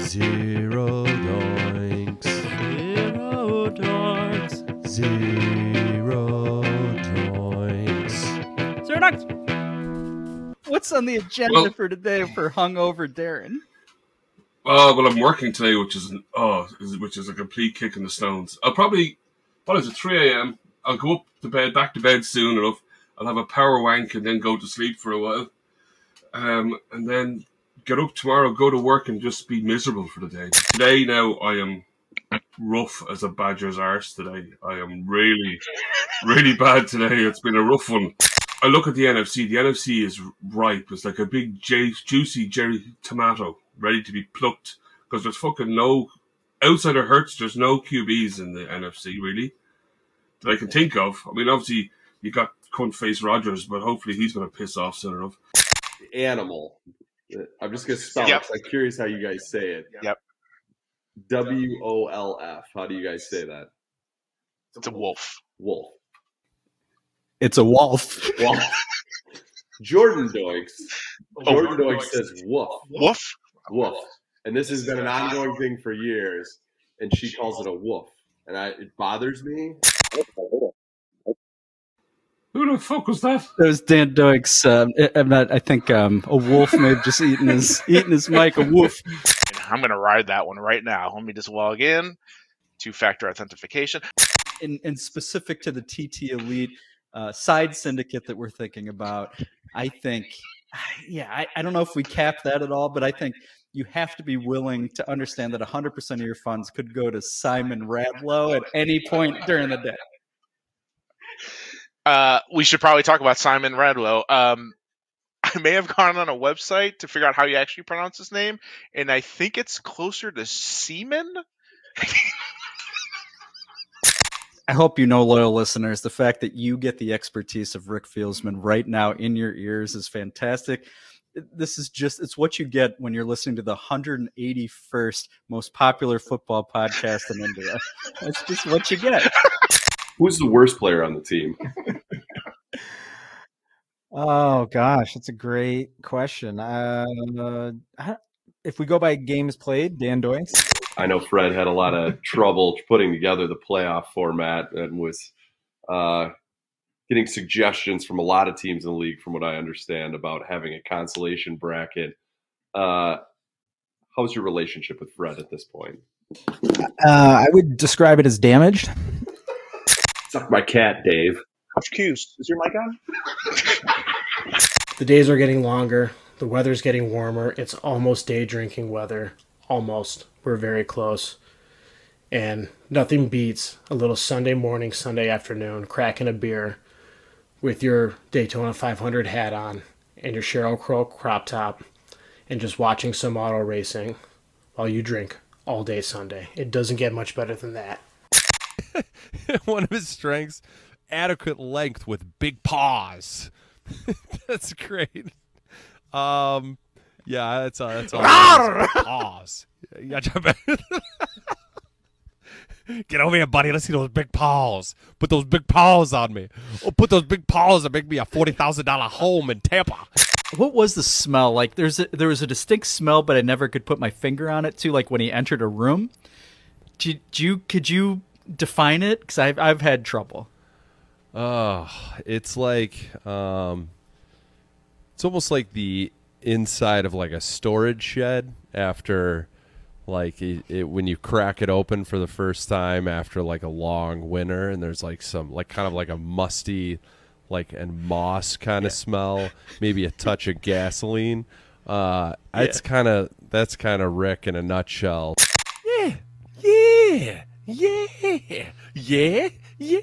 Zero doinks. Zero doinks. Zero doinks. Zero doinks. What's on the agenda for today for hungover Darren? Well, I'm working today, which is a complete kick in the stones. I'll probably, 3 a.m. I'll go up to bed, back to bed soon enough. I'll have a power wank and then go to sleep for a while. And then get up tomorrow, go to work and just be miserable for the day. Today now I am rough as a badger's arse today. I am really, really bad today. It's been a rough one. I look at the NFC. The NFC is ripe. It's like a big, juicy cherry tomato ready to be plucked because there's fucking no, outside of Hurts, there's no QBs in the NFC, really, that I can think of. I mean, obviously, you got cunt face Rodgers, but hopefully he's going to piss off soon enough. Animal. I'm just going to spell it. I'm curious how you guys say it. Yep. WOLF. How do you guys say that? It's a wolf. Wolf. It's a wolf. Wolf. Jordan Doinks. Jordan Doinks says woof. Woof? Woof. And this has been an ongoing thing for years, and she calls it a woof. And it bothers me. Who the fuck was that? That was Dan Doik's. I think a wolf may have just eaten his mic. A wolf. I'm going to ride that one right now. Let me just log in. 2-factor authentication. And specific to the TT Elite side syndicate that we're thinking about, I think, I don't know if we cap that at all, but I think you have to be willing to understand that 100% of your funds could go to Simon Radlow at any point during the day. We should probably talk about Simon Radlow. I may have gone on a website to figure out how you actually pronounce his name, and I think it's closer to Seaman. I hope you know, loyal listeners, the fact that you get the expertise of Rick Fieldsman right now in your ears is fantastic. This is it's what you get when you're listening to the 181st most popular football podcast in India. That's just what you get. Who's the worst player on the team? Oh, gosh, that's a great question. If we go by games played, Dan Doinks. I know Fred had a lot of trouble putting together the playoff format and was getting suggestions from a lot of teams in the league, from what I understand, about having a consolation bracket. How's your relationship with Fred at this point? I would describe it as damaged. Suck my cat, Dave. Excuse. Is your mic on? The days are getting longer. The weather's getting warmer. It's almost day drinking weather. Almost. We're very close. And nothing beats a little Sunday morning, Sunday afternoon, cracking a beer with your Daytona 500 hat on and your Sheryl Crow crop top and just watching some auto racing while you drink all day Sunday. It doesn't get much better than that. One of his strengths, adequate length with big paws. That's great. Yeah, that's all. Paws. Get over here, buddy. Let's see those big paws. Put those big paws on me. Oh, put those big paws and make me a $40,000 home in Tampa. What was the smell? Like there was a distinct smell, but I never could put my finger on it too. Like when he entered a room. Could you define it? Because I've had trouble. Oh, it's like it's almost like the inside of like a storage shed after like when you crack it open for the first time after like a long winter, and there's like some like kind of like a musty like and moss kind of smell, maybe a touch of gasoline. That's kind of Rick in a nutshell. Yeah.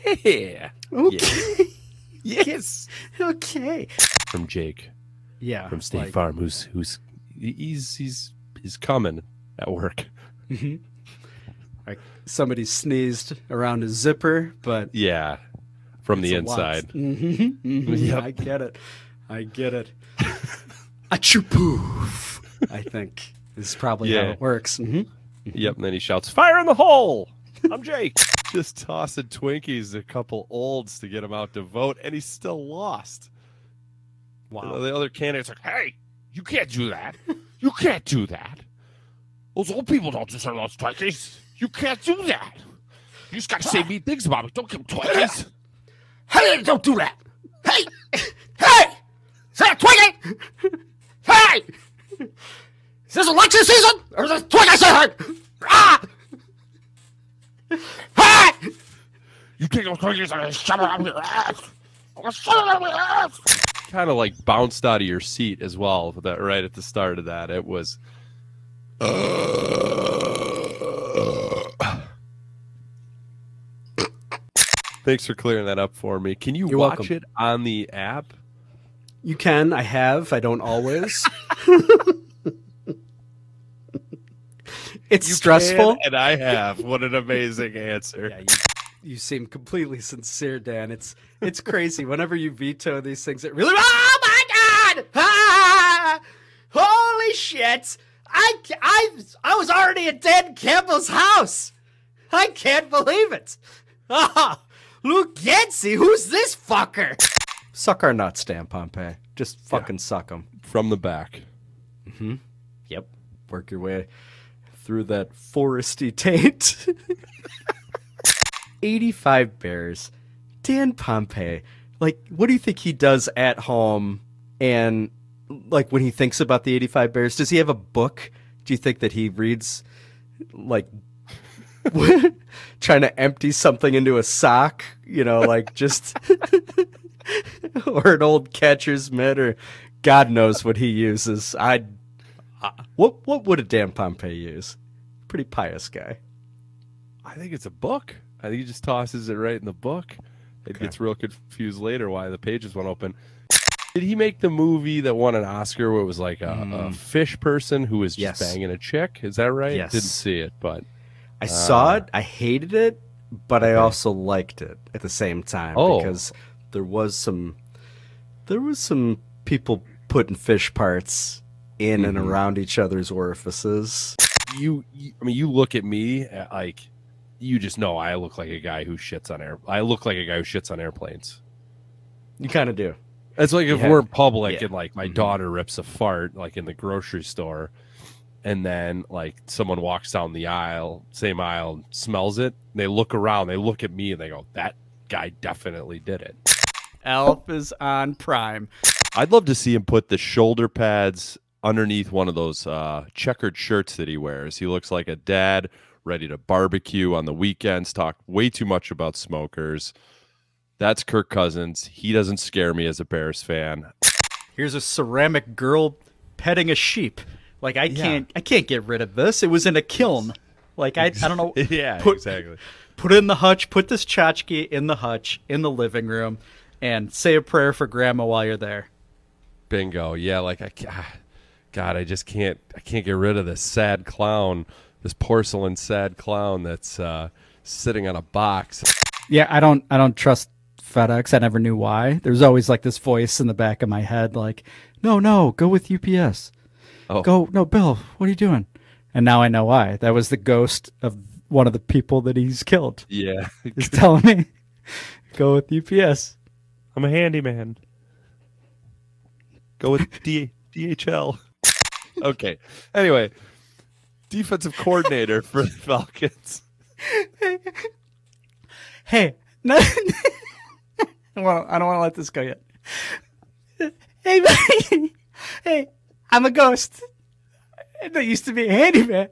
Okay. Yeah. Yes. Okay. From Jake. Yeah. From State Farm, who's he's coming at work. Mm-hmm. Like somebody sneezed around his zipper, but yeah, from the inside. Mm-hmm. Mm-hmm. Yep. I get it. Achoo poof. I think is probably how it works. Mm-hmm. Yep. And then he shouts, "Fire in the hole! I'm Jake." Just tossing Twinkies to a couple olds to get him out to vote, and he's still lost. Wow. The other candidates are like, "Hey, you can't do that. You can't do that." Those old people don't deserve those Twinkies. You can't do that. You just got to say mean things about me. Don't give them Twinkies. Hey, don't do that. Hey, hey, is that a Twinkie? Hey, is this election season or is this Twinkie season? Ah! Hey! You take those Twinkies and shove it up your ass. I'm gonna shove it up your ass. Kind of like bounced out of your seat as well. That right at the start of that, it was. Thanks for clearing that up for me. Can you You're watch welcome. it on the app? You can. I have. I don't always. It's You stressful. can, and I have. What an amazing answer. Yeah, you seem completely sincere, Dan. It's crazy. Whenever you veto these things, it really. Oh my God! Ah! Holy shit! I was already at Dan Campbell's house. I can't believe it. Ah, Luke Yancey, who's this fucker? Suck our nuts, Dan Pompey. Just fucking suck them. From the back. Yep. Work your way through that foresty taint. 85 Bears. Dan Pompey. Like, what do you think he does at home? And, like, when he thinks about the 85 Bears, does he have a book? Do you think that he reads, like, trying to empty something into a sock? You know, like, just. Or an old catcher's mitt, or God knows what he uses. What would a Dan Pompey use? Pretty pious guy. I think it's a book. I think he just tosses it right in the book. It gets real confused later why the pages won't open. Did he make the movie that won an Oscar where it was like a fish person who was just banging a chick? Is that right? Yes. Didn't see it, but I saw it. I hated it, but I also liked it at the same time because there was some people putting fish parts in and around each other's orifices. you look at me like you just know I look like a guy who shits on I look like a guy who shits on airplanes. You kind of do. It's like if we're in public Yeah. and like my daughter rips a fart like in the grocery store, and then like someone walks down the aisle, same aisle, and smells it. And they look around, they look at me, and they go, "That guy definitely did it." Elf is on Prime. I'd love to see him put the shoulder pads underneath one of those checkered shirts that he wears. He looks like a dad ready to barbecue on the weekends, talk way too much about smokers. That's Kirk Cousins. He doesn't scare me as a Bears fan. Here's a ceramic girl petting a sheep. Like I can't get rid of this. It was in a kiln. Like I don't know. Yeah, Put exactly. it in the hutch. Put this tchotchke in the hutch in the living room, and say a prayer for Grandma while you're there. Bingo. Yeah, like God, I just can't. I can't get rid of this sad clown, this porcelain sad clown that's sitting on a box. Yeah, I don't trust FedEx. I never knew why. There's always like this voice in the back of my head, like, no, go with UPS. Oh. Go, no, Bill, what are you doing? And now I know why. That was the ghost of one of the people that he's killed. Yeah, He's telling me, go with UPS. I'm a handyman. Go with DHL. Okay. Anyway, defensive coordinator for the Falcons. Hey, no, I don't want to let this go yet. Hey, buddy. Hey, I'm a ghost. That used to be a handyman.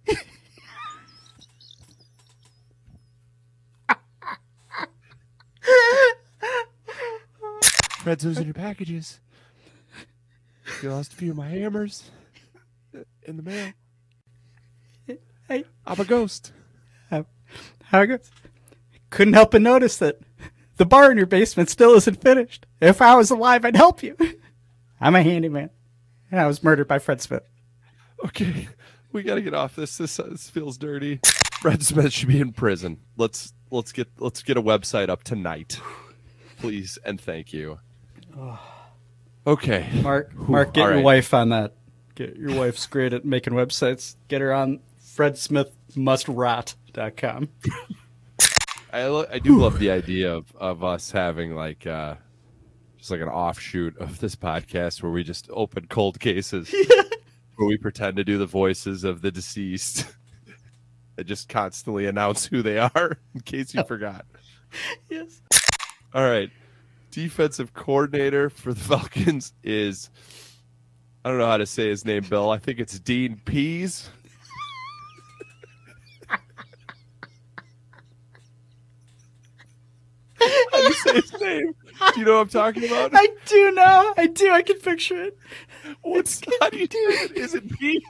Fred's losing your packages. You lost a few of my hammers in the mail. Hey, I'm a ghost. how it goes? Couldn't help but notice that the bar in your basement still isn't finished. If I was alive, I'd help you. I'm a handyman, and I was murdered by Fred Smith. Okay, we got to get off this. This feels dirty. Fred Smith should be in prison. Let's get a website up tonight, please, and thank you. Okay, Mark, get all your right. wife on that. Your wife's great at making websites. Get her on fredsmithmustrot.com. I do love the idea of us having like just like an offshoot of this podcast where we just open cold cases. where we pretend to do the voices of the deceased and just constantly announce who they are in case you forgot. Yes. All right. Defensive coordinator for the Falcons is, I don't know how to say his name, Bill. I think it's Dean Pease. How do you say his name? Do you know what I'm talking about? I do now. I do. I can picture it. How do you do it? Is it Pease?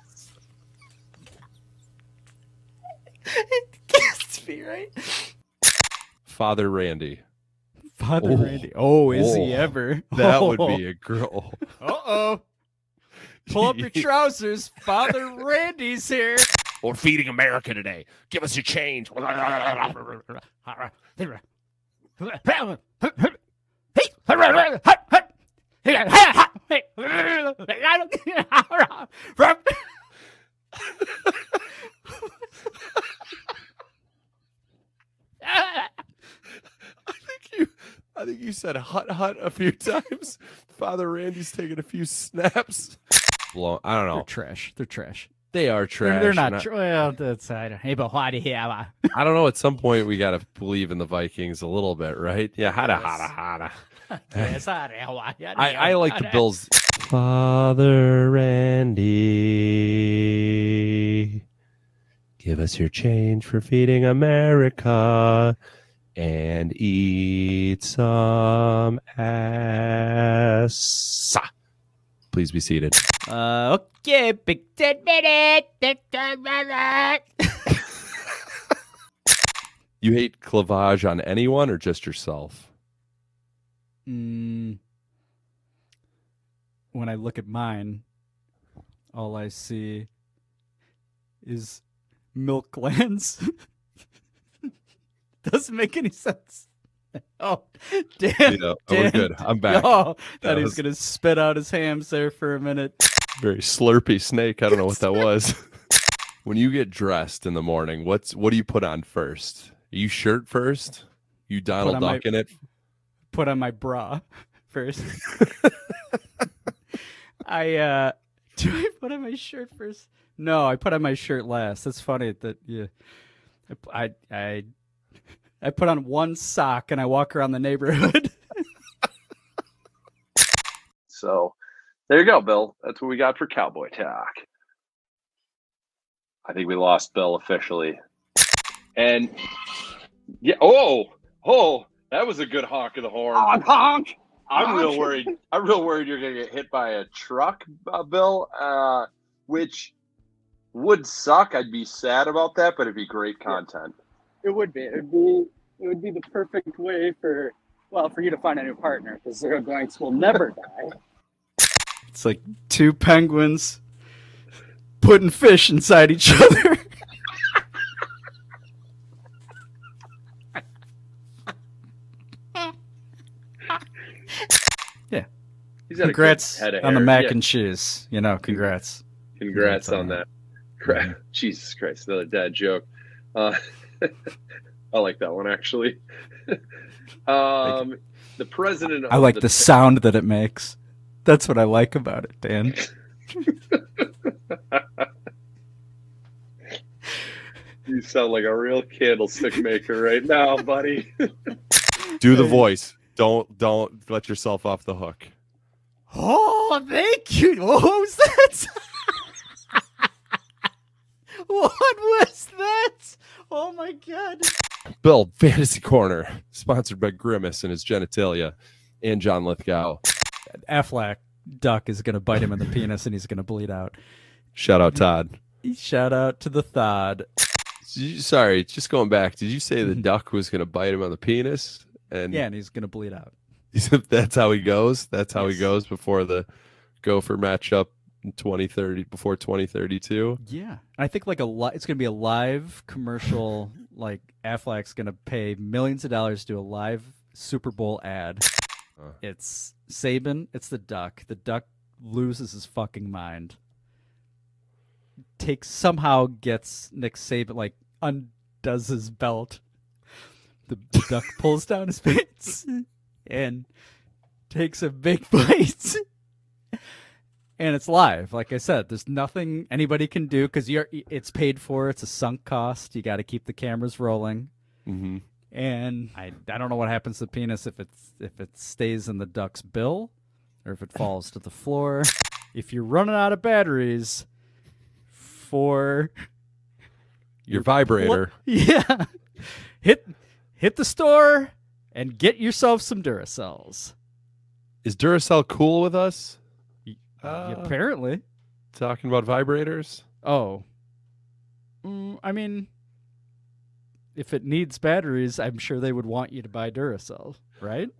It can't be right. Father Randy. Father Oh. Randy. Oh, is he Oh. ever? That would be a girl. Uh-oh. Pull up your trousers. Father Randy's here. We're feeding America today. Give us your change. I think you said hut hut a few times. Father Randy's taking a few snaps. Well, I don't They're know. trash. They're trash. They are trash. They're not. and Well, that's I don't. Hey, but why do you have I don't know. At some point, we got to believe in the Vikings a little bit, right? Yeah, hada. Yes, I like the Bills. Father Randy, give us your change for feeding America and eat some ass. Please be seated. Okay, big 10 minute. You hate clavage on anyone or just yourself? When I look at mine, all I see is milk glands. Doesn't make any sense. Oh, Dan. Yeah, we're good. I'm back. Oh, That thought he was was- going to spit out his hams there for a minute. Very slurpy snake. I don't know what that was. When you get dressed in the morning, what do you put on first? Are you shirt first? You Donald on my- Duck in it? Put on my bra first. Do I put on my shirt first? No, I put on my shirt last. That's funny that I put on one sock and I walk around the neighborhood. So there you go, Bill. That's what we got for Cowboy Talk. I think we lost Bill officially. And yeah, that was a good honk of the horn. Honk! I'm real worried. I'm real worried you're gonna get hit by a truck, Bill. Which would suck. I'd be sad about that, but it'd be great content. It would be. It would be the perfect way for you to find a new partner because Zero Blanks will never die. It's like two penguins putting fish inside each other. Yeah. He's got Congrats a good head of on the hair. mac Yeah, and cheese. Congrats. Congrats on that. Jesus Christ, another dad joke. I like that one actually. The president. I like the sound that it makes. That's what I like about it, Dan. You sound like a real candlestick maker right now, buddy. Do the voice. Don't let yourself off the hook. Oh, thank you. What was that? What was that? Oh my god. Bill, Fantasy Corner, sponsored by Grimace and his genitalia and John Lithgow. Affleck duck is going to bite him in the penis and he's going to bleed out. Shout out Todd. Shout out to the Thod. Sorry, just going back. Did you say the duck was going to bite him on the penis? And Yeah, and he's going to bleed out. that's how he goes. That's how he Yes. goes before the Gopher matchup in 2030, before 2032. Yeah, I think like it's going to be a live commercial. Like Affleck's going to pay millions of dollars to do a live Super Bowl ad. It's Saban. It's the duck. The duck loses his fucking mind. Somehow gets Nick Saban, like undoes his belt. The duck pulls down his pants and takes a big bite. and it's live. Like I said, there's nothing anybody can do because it's paid for. It's a sunk cost. You got to keep the cameras rolling. Mm-hmm. And I don't know what happens to the penis if it stays in the duck's bill or if it falls to the floor. If you're running out of batteries for your vibrator, yeah, hit the store and get yourself some Duracells. Is Duracell cool with us? Apparently. Talking about vibrators? Oh. I mean, if it needs batteries, I'm sure they would want you to buy Duracell, right?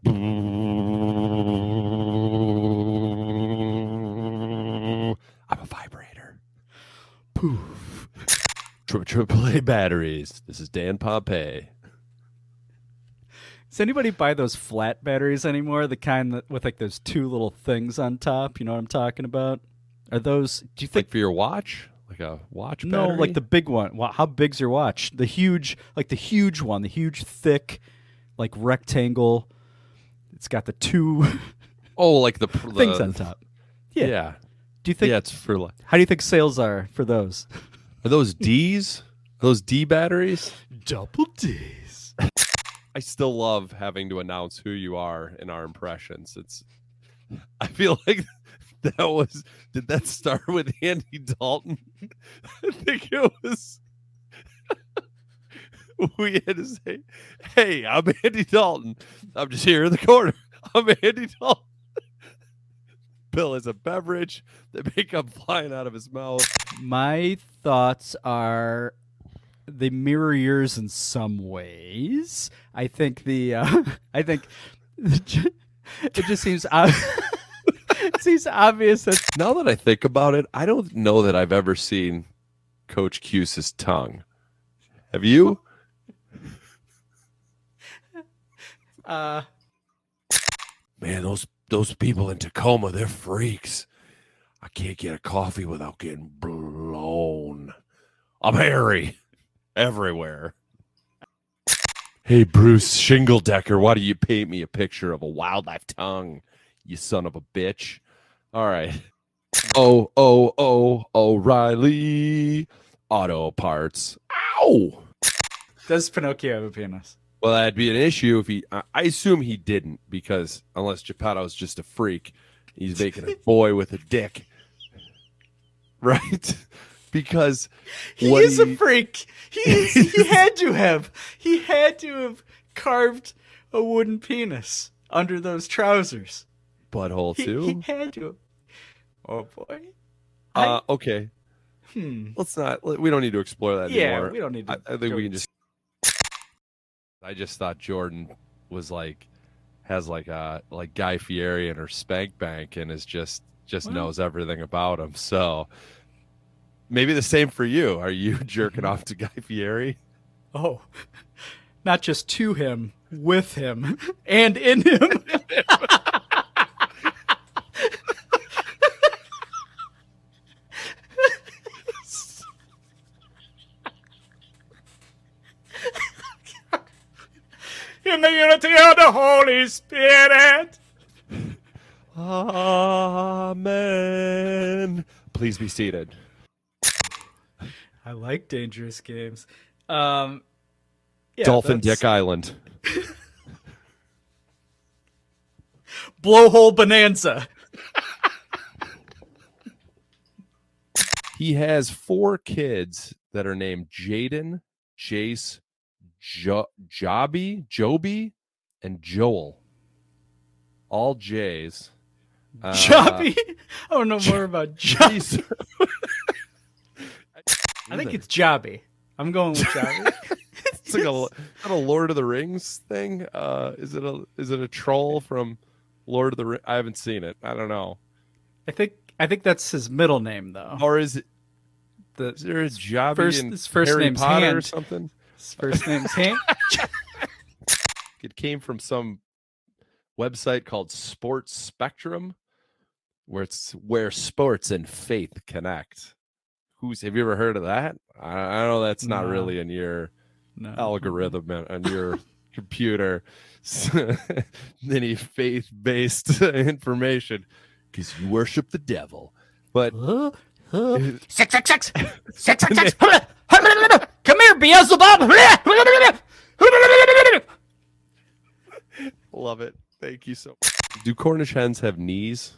I'm a vibrator. Poof. AAA batteries. This is Dan Pompey. Does anybody buy those flat batteries anymore? The kind that with like those two little things on top. You know what I'm talking about? Are those? Do you think like for your watch, like a watch? No, battery? like the big one. How big's your watch? The huge one, the huge thick, like rectangle. It's got the two. Oh, like the things on top. Yeah. Do you think? Yeah, it's for. Like, how do you think sales are for those? Are those D's? Are those D batteries? Double D's. I still love having to announce who you are in our impressions. I feel like did that start with Andy Dalton? I think it was. We had to say, "Hey, I'm Andy Dalton. I'm just here in the corner. I'm Andy Dalton." Bill is a beverage. They make up flying out of his mouth. My thoughts are they mirror yours in some ways. I think it just seems it seems obvious that now that I think about it, I don't know that I've ever seen Coach Cuse's tongue. Have you? Man, those people in Tacoma, they're freaks. I can't get a coffee without getting blown. I'm hairy everywhere. Hey, Bruce Shingledecker, why do you paint me a picture of a wildlife tongue, you son of a bitch? All right. Oh, O'Reilly Auto Parts. Ow! Does Pinocchio have a penis? Well, that'd be an issue if he. I assume he didn't, because unless Geppetto's just a freak, he's making a boy with a dick, right? Because he is a freak. He had to have carved a wooden penis under those trousers. Butthole too. He had to. Oh boy. Okay. Let's not. We don't need to explore that anymore. Yeah, we don't need to. I think we can just. I just thought Jordan was has Guy Fieri in her spank bank and is just knows everything about him. So maybe the same for you. Are you jerking off to Guy Fieri? Oh, not just to him, with him, and in him. In the unity of the Holy Spirit. Amen. Please be seated. I like dangerous games. Dolphin that's... Dick Island. Blowhole Bonanza. He has 4 kids that are named Jaden, Jace, Joby, and Joel. All J's. Joby? I don't know more about Joby. I think it's Jobby. I'm going with Jobby. It's like a Lord of the Rings thing. Is it a troll from Lord of the Rings? I haven't seen it. I don't know. I think that's his middle name though. Or is there a Jobby in his first Harry name's Potter Hand. or something? His first name's Hank. It came from some website called Sports Spectrum, where sports and faith connect. Have you ever heard of that? I know that's not really in your algorithm on your computer. Any faith-based information, because you worship the devil. But Sex. Come here, Beelzebub. love it. Thank you so much. Do Cornish hens have knees?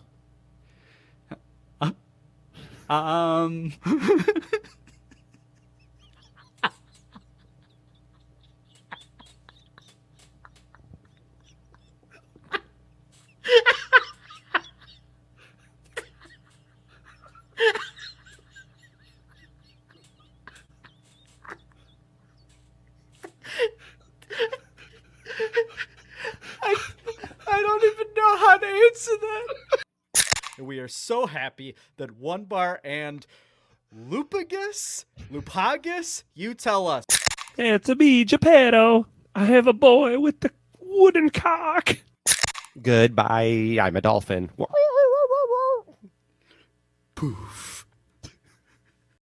I don't even know how to answer that. And we are so happy that One Bar and Lupagus, you tell us. It's a me, Geppetto. I have a boy with the wooden cock. Goodbye. I'm a dolphin. Poof.